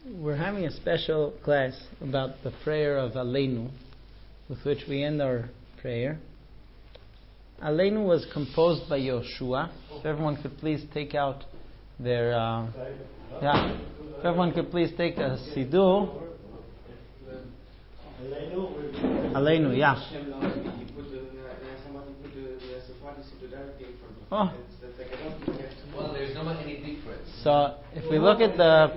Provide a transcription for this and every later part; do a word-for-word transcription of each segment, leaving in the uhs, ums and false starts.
we're having a special class about the prayer of Aleinu, with which we end our prayer. Aleinu was composed by Yoshua. If everyone could please take out their, uh, yeah, if everyone could please take a Siddur. Aleinu, yeah. Oh. Well, there's not any difference. So if we look at the,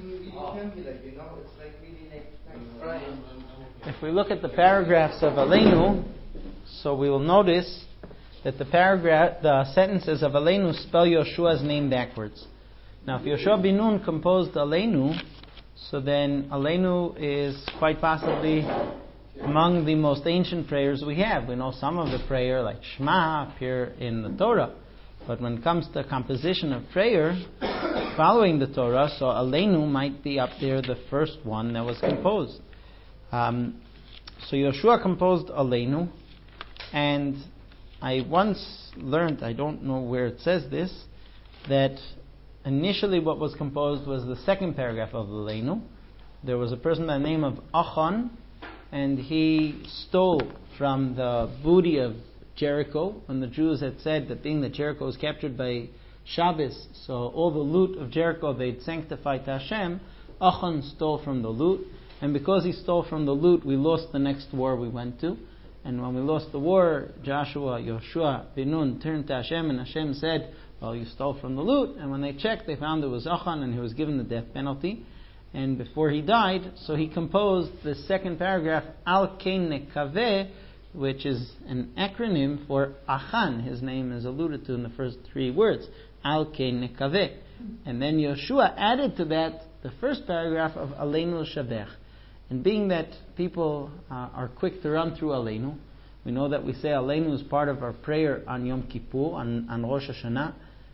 if we look at the paragraphs of Aleinu, so we will notice that the paragraph, the sentences of Aleinu spell Yoshua's name backwards. Now, if Yoshua bin Nun composed Aleinu, so then Aleinu is quite possibly among the most ancient prayers we have. We know some of the prayer, like Shema, appear in the Torah. But when it comes to composition of prayer, following the Torah, so Aleinu might be up there, the first one that was composed. Um, so Yoshua composed Aleinu, and I once learned, I don't know where it says this, that initially what was composed was the second paragraph of Aleinu. There was a person by the name of Achan, and he stole from the booty of Jericho, when the Jews had said that being that Jericho was captured by Shabbos, so all the loot of Jericho they'd sanctified to Hashem. Achan stole from the loot, and because he stole from the loot, we lost the next war we went to. And when we lost the war, Joshua, Yoshua, bin Nun turned to Hashem, and Hashem said, well, you stole from the loot. And when they checked, they found it was Achan, and he was given the death penalty. And before he died, so he composed the second paragraph, Al Kein Nekaveh, which is an acronym for Achan. His name is alluded to in the first three words, Al Kein Nekaveh. And then Yoshua added to that the first paragraph of Aleinu Shabech. And being that people uh, are quick to run through Aleinu, we know that we say Aleinu is part of our prayer on Yom Kippur, on, on Rosh Hashanah.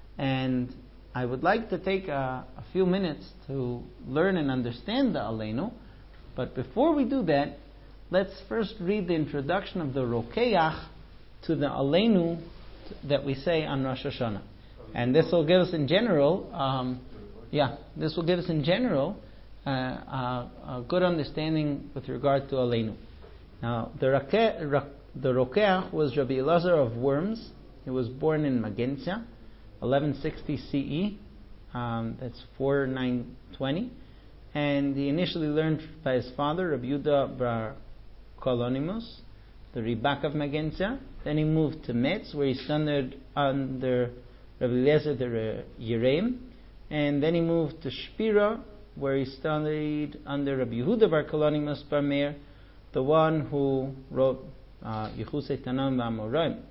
And I would like to take a, a few minutes to learn and understand the Aleinu. But before we do that, let's first read the introduction of the Rokeach to the Aleinu that we say on Rosh Hashanah. And this will give us in general, um, yeah, this will give us in general uh, uh, a good understanding with regard to Aleinu. Now, the, Rake, the Rokeach was Rabbi Elazar of Worms. He was born in Magentia, eleven sixty C E. Um, that's four nine twenty. And he initially learned by his father, Rabbi Yehuda Bar Kolonimus, the Ribak of Magentia. Then he moved to Metz, where he studied under Rabbi Eliezer the Yereim. And then he moved to Shpira, where he studied under Rabbi Yehuda Bar Kolonimus Bar Meir, the one who wrote Yechusei Tanam V'Amoraim.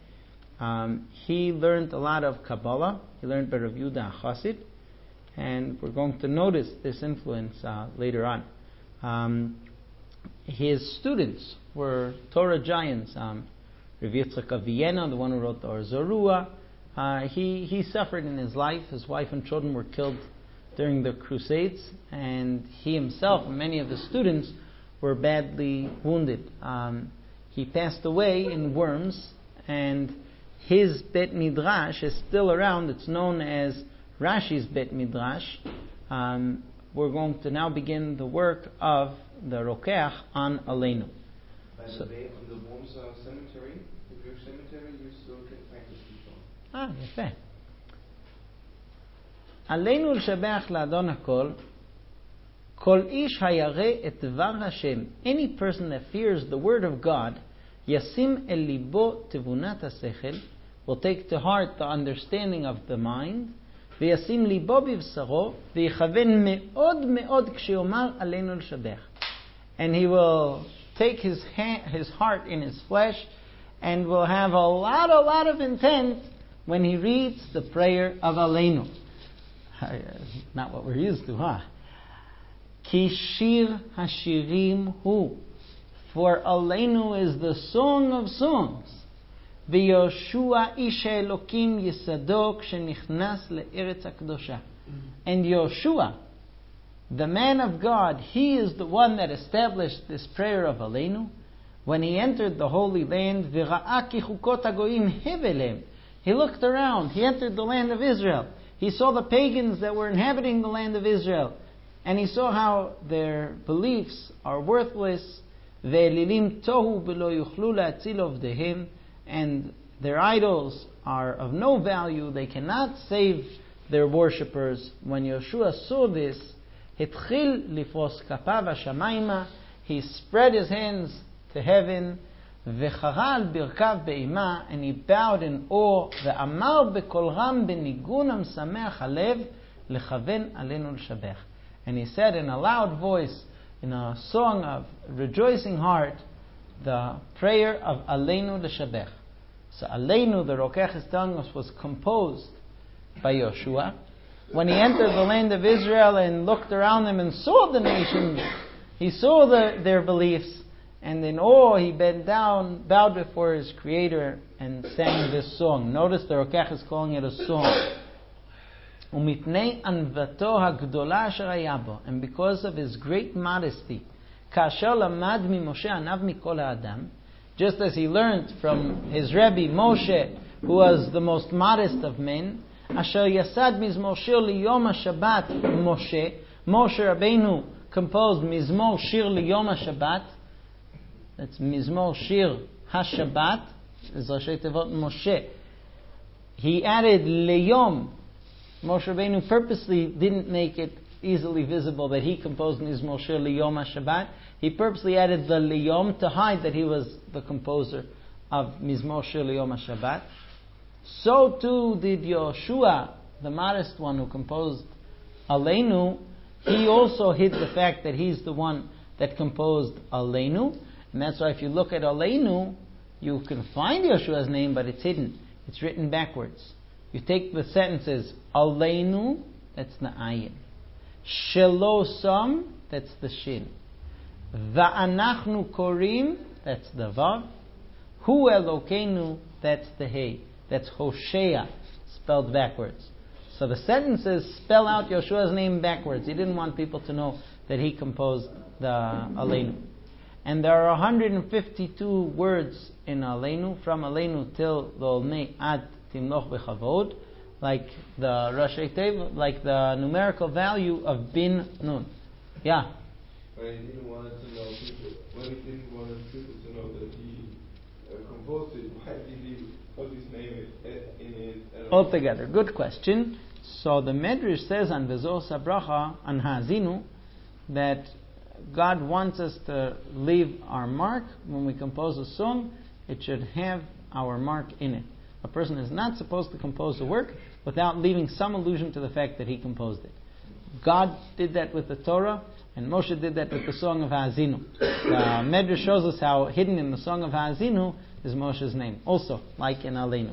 Um, he learned a lot of Kabbalah. He learned by Rabbi Yehuda HaChassid. And we're going to notice this influence uh, later on. Um, his students were Torah giants. Um, Rav Yitzchak of Vienna, the one who wrote the Or Zarua. Uh, he, he suffered in his life. His wife and children were killed during the Crusades. And he himself and many of the students were badly wounded. Um, he passed away in Worms, and his Bet Midrash is still around. It's known as Rashi's Bet Midrash. Um, we're going to now begin the work of the Rokeach on Aleinu. By the so, way, on the Worms uh, cemetery, the Jewish cemetery, you still can find this before. Ah, יפה. Aleinu לשבח לאדון הכל, כל איש הירא את דבר השם. Any person that fears the word of God, ישים אל ליבו תבונת השכל, will take to heart the understanding of the mind, וישים ליבו בבשרו, ויכוון מאוד מאוד כשיאמר עלינו לשבח. And he will take his hand, his heart in his flesh, and will have a lot, a lot of intent when he reads the prayer of Aleinu. Not what we're used to, huh? Ki shir hashirim hu. For Aleinu is the song of songs. V'Yoshua ish Elokim yisado kshenichnas le'eretz hakdosha. And Yoshua, the man of God, he is the one that established this prayer of Aleinu. When he entered the Holy Land, v'ra'a ki chukot hagoyim hevelem. He looked around. He entered the land of Israel. He saw the pagans that were inhabiting the land of Israel. And he saw how their beliefs are worthless. Ve'elilim tohu v'lo yuchlu la'atzil ovdehem, and their idols are of no value. They cannot save their worshippers. When Yeshua saw this, hitchil lifos kapav hashamayma, he spread his hands to heaven, ve'charal birkav be'ima, and he bowed in awe, ve'amar be'kol ram benigun hamsameach halev lechaven alenu l'shabech. And he said in a loud voice, in a song of rejoicing heart, the prayer of Aleinu l'shabech. So Aleinu, the Rokech is telling us, was composed by Yoshua. When he entered the land of Israel and looked around him and saw the nations, he saw the, their beliefs, and in awe he bent down, bowed before his Creator, and sang this song. Notice the Rokech is calling it a song. ומפני ענוותו הגדולה אשר היה בו, and because of his great modesty, כאשר למד ממשה עניו מכל האדם, just as he learned from his Rebbe Moshe, who was the most modest of men, אשר יסד מזמור שיר ליום השבת משה, Moshe Rabbeinu composed מזמור שיר ליום השבת, that's מזמור שיר השבת, is ראשי תיבות משה. He added ליום. Moshe Rabbeinu purposely didn't make it easily visible that he composed Mizmor Shir Liyom HaShabbat. He purposely added the Liyom to hide that he was the composer of Mizmor Shir Liyom HaShabbat. So too did Yoshua, the modest one who composed Aleinu. He also hid the fact that he's the one that composed Aleinu. And that's why if you look at Aleinu, you can find Yoshua's name, but it's hidden. It's written backwards. You take the sentences, Aleinu, that's the ayin. Shelo som, that's the shin. Va'anachnu korim, that's the vav. Hu Elokeinu, that's the hey. That's Hosea, spelled backwards. So the sentences spell out Yeshua's name backwards. He didn't want people to know that he composed the Aleinu. And there are one hundred fifty-two words in Aleinu, from Aleinu till the Olnei Ad Timloch Bechavod, like the Rashi Tev, like the numerical value of Bin Nun. Yeah. But he didn't want to know people. When he didn't want people to know that he uh, composed it, why did he put his name in it? Altogether, good question. So the Medrash says on Vezor Sabracha on Hazinu that God wants us to leave our mark when we compose a song. It should have our mark in it. A person is not supposed to compose a work without leaving some allusion to the fact that he composed it. God did that with the Torah, and Moshe did that with the Song of Ha'azinu. The Medrash shows us how hidden in the Song of Ha'azinu is Moshe's name, also like in Aleinu.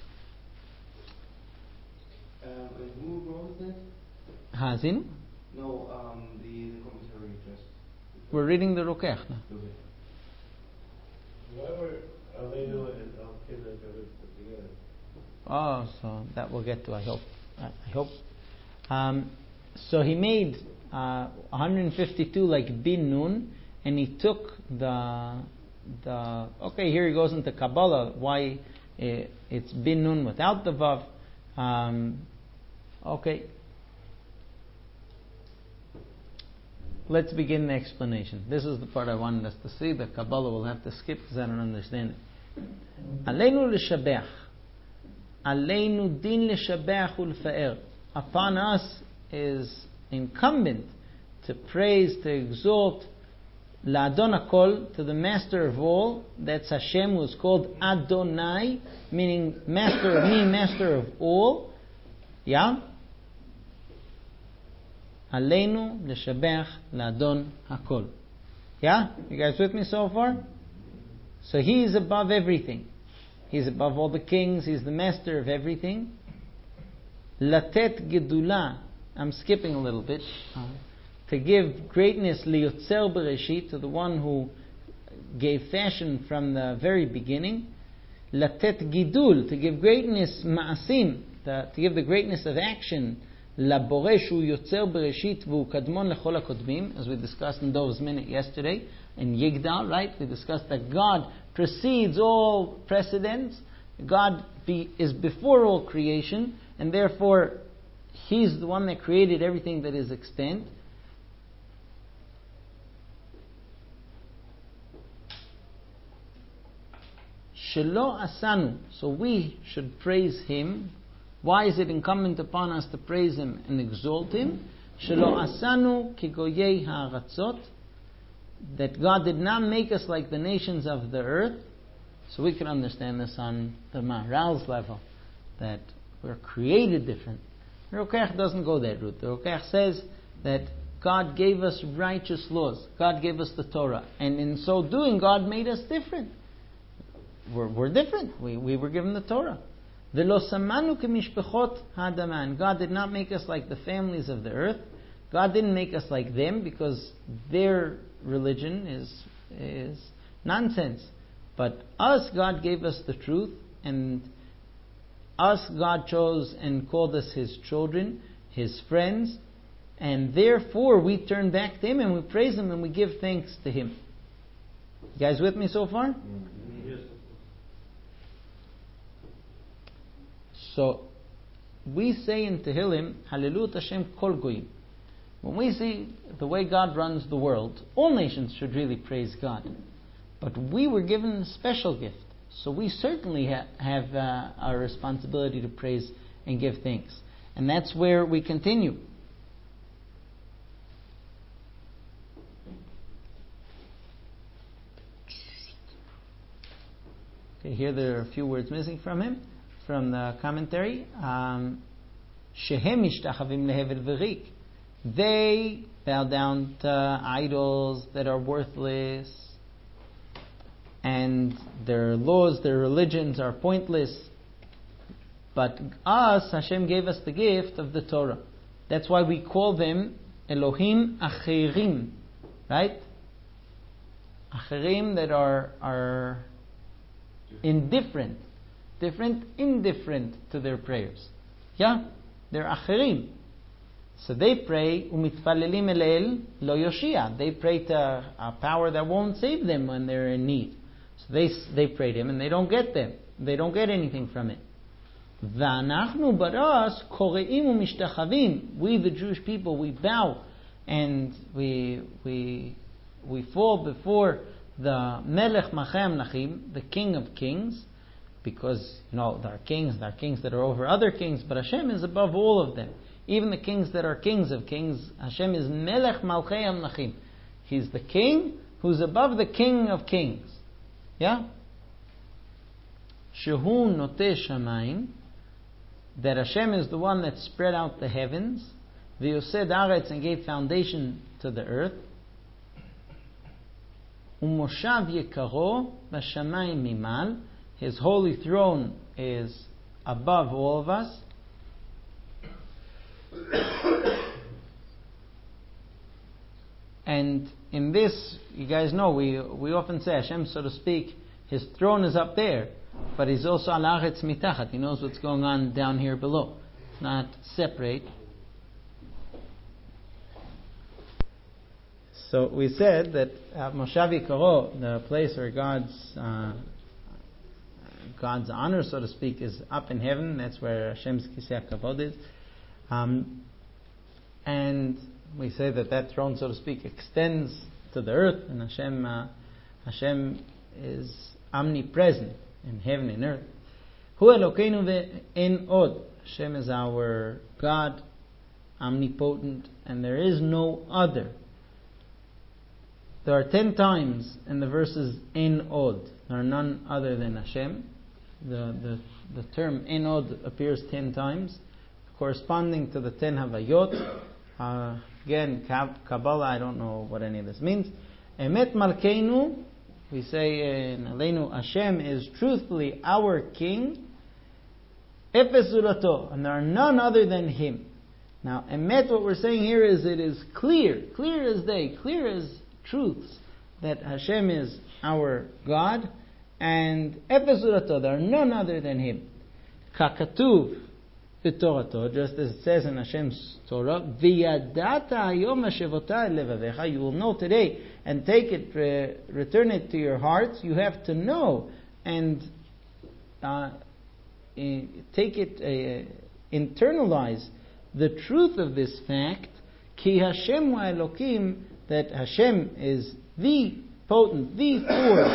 Um, and who wrote that? Ha'azinu? No, um, the, the commentary just. We're reading the Rokech now. Okay. Why were Aleinu and Al-Kiddah together? Oh, so that we'll get to, I hope. I hope. Um, so he made uh, one hundred fifty-two like Bin Nun, and he took the the. Okay, here he goes into Kabbalah. Why it, it's Bin Nun without the Vav? Um, okay. Let's begin the explanation. This is the part I wanted us to see. The Kabbalah will have to skip because I don't understand it. Aleinu l'shabeach. Aleinu din l'shabeach u'lfa'er. Upon us is incumbent to praise, to exalt La'adon HaKol, to the Master of all. That's Hashem, who is called Adonai, meaning Master of me, Master of all. Yeah? Aleinu l'shabeach La'adon HaKol. Yeah? You guys with me so far? So he is above everything. He's above all the kings. He's the master of everything. Latet gedula. I'm skipping a little bit. Uh, to give greatness liyotzer bereshit, to the one who gave fashion from the very beginning. Latet gidul, to give greatness ma'asim, to, to give the greatness of action. Laboresh hu yotzer bereshit v'hu kadmon lechol hakodmim, as we discussed in Dov's minute yesterday. In Yigdal, right, we discussed that God precedes all precedents. God be, is before all creation, and therefore He's the one that created everything that is extant. Shelo asanu. So we should praise Him. Why is it incumbent upon us to praise Him and exalt Him? Shelo asanu kigoyei ha'aratzot. That God did not make us like the nations of the earth. So we can understand this on the Maharal's level, that we're created different. The Rokach doesn't go that route. The Rokach says that God gave us righteous laws. God gave us the Torah. And in so doing, God made us different. We're, we're different. We, we were given the Torah. V'lo samanu k'mishpechot ha'adama. And God did not make us like the families of the earth. God didn't make us like them because their religion is, is nonsense. But us, God gave us the truth, and us, God chose and called us His children, His friends, and therefore we turn back to Him and we praise Him and we give thanks to Him. You guys with me so far? Mm-hmm. Yes. So, we say in Tehillim, Hallelujah Hashem Kol Goyim. When we see the way God runs the world, all nations should really praise God. But we were given a special gift. So we certainly ha- have uh, our responsibility to praise and give thanks. And that's where we continue. Okay, here there are a few words missing from him, from the commentary. Um, Shehem ishtachavim lehevel v'rik. They bow down to idols that are worthless, and their laws, their religions are pointless. But us, Hashem gave us the gift of the Torah. That's why we call them Elohim Acherim, right? Acherim that are are indifferent, different, indifferent to their prayers. Yeah, they're Acherim. So they pray, umitfalelim elel lo yoshia. They pray to a power that won't save them when they're in need. So they they pray to Him and they don't get them. They don't get anything from it. V'anachnu but us koreim umishtachavim. We the Jewish people, we bow and we we we fall before the Melech Machem Nachim, the King of Kings, because you know there are kings, there are kings that are over other kings, but Hashem is above all of them. Even the kings that are kings of kings, Hashem is Melech Malchei Amlachim. He's the king who's above the king of kings. Yeah? Shehu Noteh Shamayim, that Hashem is the one that spread out the heavens, V'yosed Aretz, and gave foundation to the earth, Umoshav Yekaro V'Shamayim Mimal, His holy throne is above all of us. And in this, you guys know, we we often say Hashem, so to speak, His throne is up there, but He's also al haaretz mitachat. He knows what's going on down here below. It's not separate. So we said that Moshav Yikaro, the place where God's uh, God's honor, so to speak, is up in heaven. That's where Hashem's Kisei HaKavod is. Um, and we say that that throne, so to speak, extends to the earth, and Hashem, uh, Hashem is omnipresent in heaven and earth. Hu Elokeinu ve'en od. Hashem is our God, omnipotent, and there is no other. There are ten times in the verses en od. There are none other than Hashem. The the the term en od appears ten times, corresponding to the ten Havayot. Uh, again, Kabbalah, I don't know what any of this means. Emet Malkeinu, we say in Aleinu, Hashem is truthfully our King. Efes Zurato, and there are none other than Him. Now, Emet, what we're saying here is it is clear, clear as day, clear as truths, that Hashem is our God, and Efes Zurato, there are none other than Him. Kakatuv, Torah, just as it says in Hashem's Torah, V'yadata hayom hashevota levavecha. You will know today and take it, re- return it to your hearts. You have to know and uh, take it, uh, internalize the truth of this fact. Ki Hashem wa Elokim, that Hashem is the potent, the force,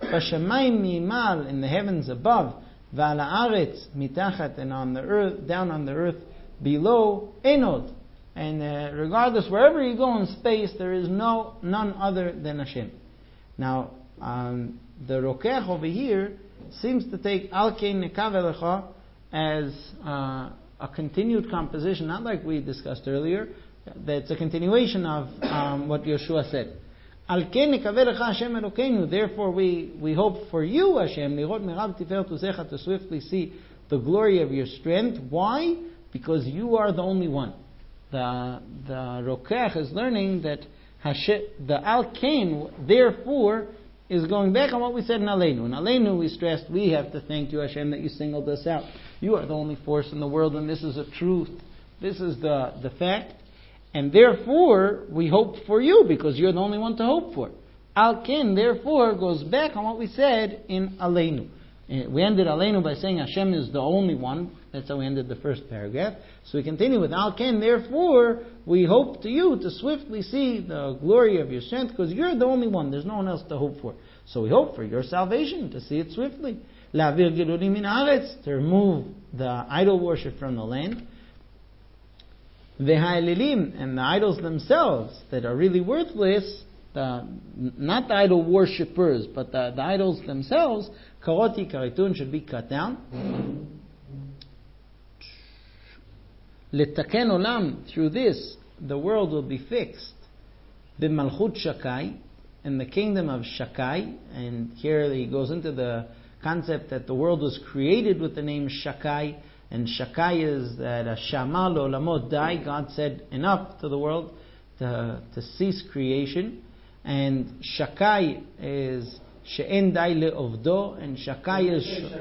Bashamayim mimal, in the heavens above, V'al haaretz mitachat, and on the earth, down on the earth below, Enod. And uh, regardless, wherever you go in space, there is no none other than Hashem. Now, um, the Rokech over here seems to take Al Kein Nekav Elecha as uh, a continued composition, not like we discussed earlier. That's a continuation of um, what Yeshua said. Al Kein Nekav Elecha Hashem Elokeinu. Therefore, we we hope for you, Hashem, Lirot Merav Tiferet Uzecha, to swiftly see the glory of your strength. Why? Because you are the only one. The the Rokech is learning that Hashem, the Al Kein, therefore, is going back on what we said in Aleinu. In Aleinu we stressed, we have to thank you, Hashem, that you singled us out. You are the only force in the world, and this is a truth. This is the, the fact. And therefore, we hope for you, because you're the only one to hope for. Al Ken, therefore, goes back on what we said in Aleinu. We ended Aleinu by saying Hashem is the only one. That's how we ended the first paragraph. So we continue with Al Ken, therefore, we hope to you to swiftly see the glory of your strength, because you're the only one. There's no one else to hope for. So we hope for your salvation, to see it swiftly. La'avir gilulim min haaretz, to remove the idol worship from the land. V'ha'elilim, and the idols themselves that are really worthless, the, not the idol worshippers, but the, the idols themselves, karoti karitun, should be cut down. Letaken olam, through this, the world will be fixed. B'malchut Shakai, in the kingdom of Shakai, and here he goes into the concept that the world was created with the name Shakai, and Shakai is that Shama L'olamot Dai, God said enough to the world to, to cease creation, and Shakai is She'en Dai Le'ovdo, and Shakai is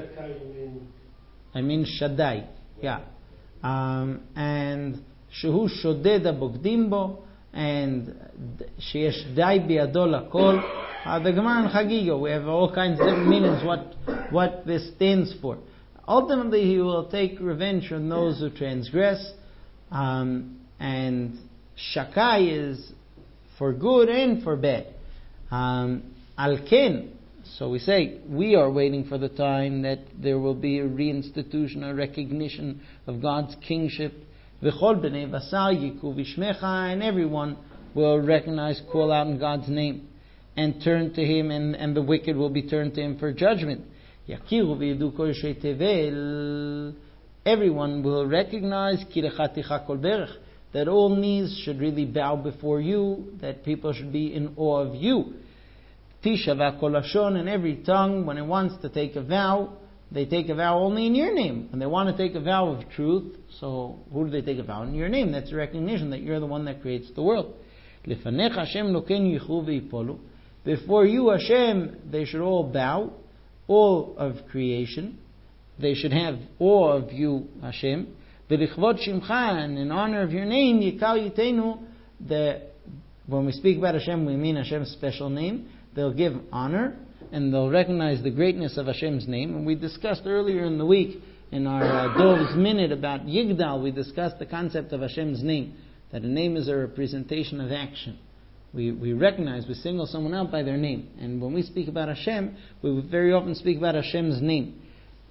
I mean Shaddai, yeah. Um, and Shehu Shodeda Bogdimbo, and Sheyesh Dai Biado Lakol. Uh, the Gemara and Chagiga, we have all kinds of different meanings what what this stands for. Ultimately, he will take revenge from those who transgress, um, and Shakai is for good and for bad. Um, Al-Ken, so we say, we are waiting for the time that there will be a reinstitution, a recognition of God's kingship. V'chol b'nei basar yiku v'shmecha, and everyone will recognize, call out in God's name, and turn to Him, and, and the wicked will be turned to Him for judgment. Yakiru v'yidu kol shei tevel, everyone will recognize kirechaticha kol berech, that all knees should really bow before you, that people should be in awe of you. Tishava kol lashon, and every tongue, when it wants to take a vow, they take a vow only in your name. When they want to take a vow of truth, so who do they take a vow? In your name. That's a recognition that you're the one that creates the world. Lefanech Hashem loken yichu v'yipolu. Before you, Hashem, they should all bow, all of creation. They should have awe of you, Hashem. V'lichvot shimcha, and in honor of your name, yikal yitenu. The when we speak about Hashem, we mean Hashem's special name. They'll give honor, and they'll recognize the greatness of Hashem's name. And we discussed earlier in the week, in our uh, Dov's Minute about Yigdal, we discussed the concept of Hashem's name, that a name is a representation of action. We we recognize, we single someone out by their name. And when we speak about Hashem, we very often speak about Hashem's name.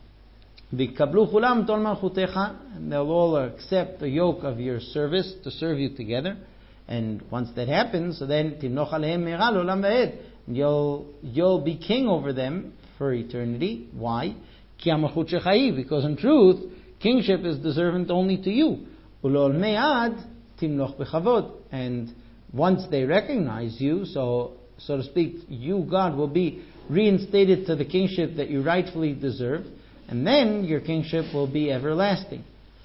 V'kablu chulam tol malchutecha, and they'll all accept the yoke of your service to serve you together. And once that happens, so then timnoch alehem me'era l'olam va'ed, you'll you'll be king over them for eternity. Why? Ki hamachut shecha, because in truth, kingship is deserving only to you. Ulol me'ad timnoch b'chavod, and once they recognize you, so so to speak, you, God, will be reinstated to the kingship that you rightfully deserve, and then your kingship will be everlasting.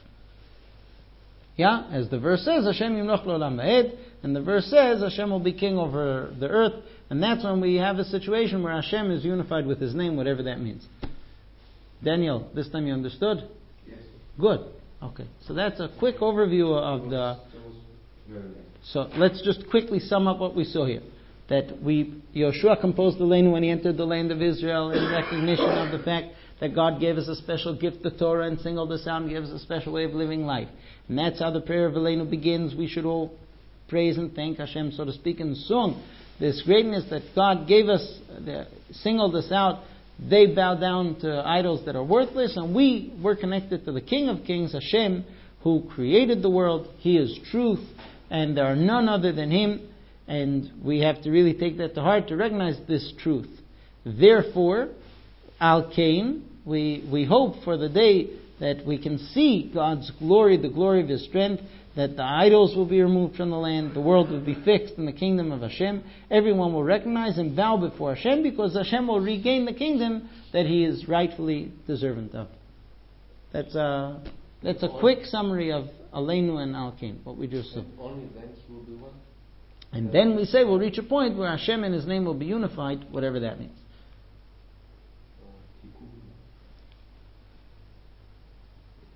Yeah, as the verse says, Hashem yimloch l'olam va'ed, and the verse says Hashem will be king over the earth, and that's when we have a situation where Hashem is unified with His name, whatever that means. Daniel, this time you understood? Yes. Good. Okay, so that's a quick overview of the... So let's just quickly sum up what we saw here. That we, Yoshua composed the land when he entered the land of Israel in recognition of the fact that God gave us a special gift, the Torah, and singled us out and gave us a special way of living life. And that's how the prayer of Aleinu begins. We should all praise and thank Hashem, so to speak, in song. This greatness that God gave us, uh, singled us out. They bow down to idols that are worthless, and we were connected to the King of Kings, Hashem, who created the world. He is truth, and there are none other than Him, and we have to really take that to heart to recognize this truth. Therefore, Al Kain, we, we hope for the day that we can see God's glory, the glory of His strength, that the idols will be removed from the land, the world will be fixed in the kingdom of Hashem. Everyone will recognize and bow before Hashem, because Hashem will regain the kingdom that He is rightfully deserving of. That's a, that's a quick summary of Aleinu and Al Kain, what we just said. Only thence will be one. And then we say we'll reach a point where Hashem and His name will be unified, whatever that means.